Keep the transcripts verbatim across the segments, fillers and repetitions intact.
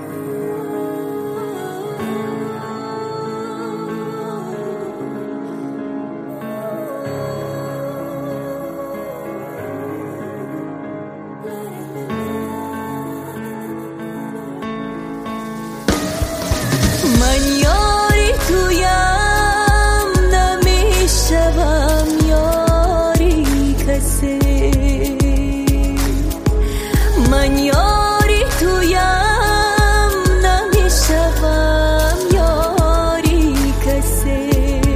من یاری تویم نمیشوم یاری کسی من یاری تویم نمیشوم یاری کسی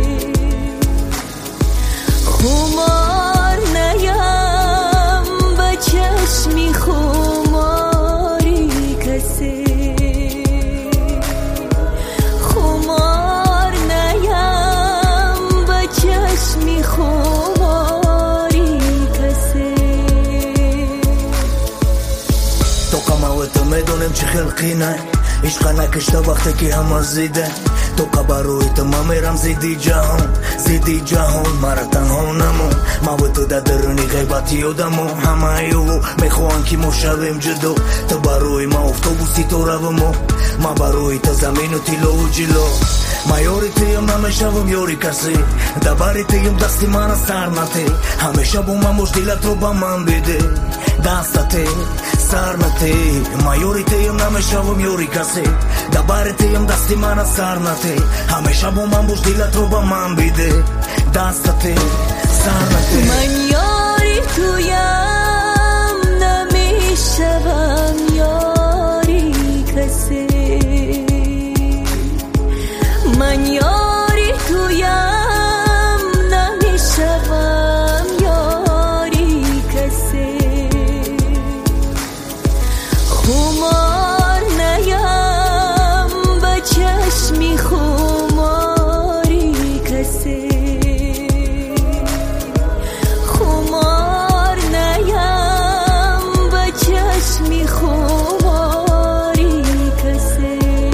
خمار نیم به چشمی خماری کسی میدونم چه خلقی نه عشق نکشته وقتی که همه زیده تو که بروی تو من میرم زیدی جهان زیدی جهان مرا تنها نمون ما و تو در درونی غیبت یادمون همه ایو میخوان که ما شویم جدا تو بروی ما افتوبوسی تو رومو ما بروی تو زمین و تیلو و جلو ما یاری تیم نمیشوم یاری کسی دباری تیم دستی من سر نتی همیشه با من باش دلت رو با من بده دستتی سر نتی ما یاری تیم نمیشوم یاری کسی دباری تیم دستی من سر نتی همیشه با من باش دلت رو با من بده دستتی سر نتی من یاری تویم نمیشوم یاری کسی من یاری تویم نمیشوم یاری کسی خمار نیم به چشمی خماری کسی خمار نیم به چشمی خماری کسی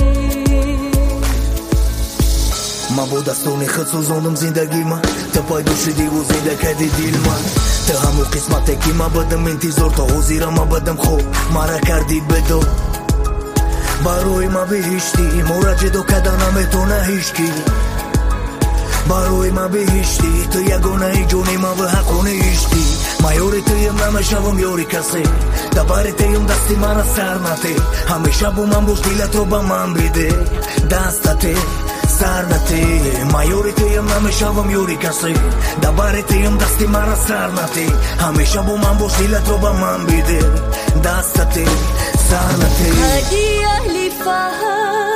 ما با دستون خود سوزاندم زندگی من تا پای دوشیدی و زنده کردی دل من تا همو قسمت که ما بدم انتظار تا حضیر ما بدم خوب مرا کردی بدو بروی ما بهشتی مراجع دو کده نمیتونه هیچکی بروی ما بهشتی تو یگونه ای جونی ما به حقونه ایشتی ما یاری تویم نمیشوم یاری کسی دباری تیم دستی من سر نتی همیشه با من باش دلت رو با من بده دستتی سر نتی ما یاری تیم نمیشوم یاری کسی دباری تیم دستی من سر نتی همیشه با من باش دلت رو با من بده دستتی سر نتی هدی اهلی فهم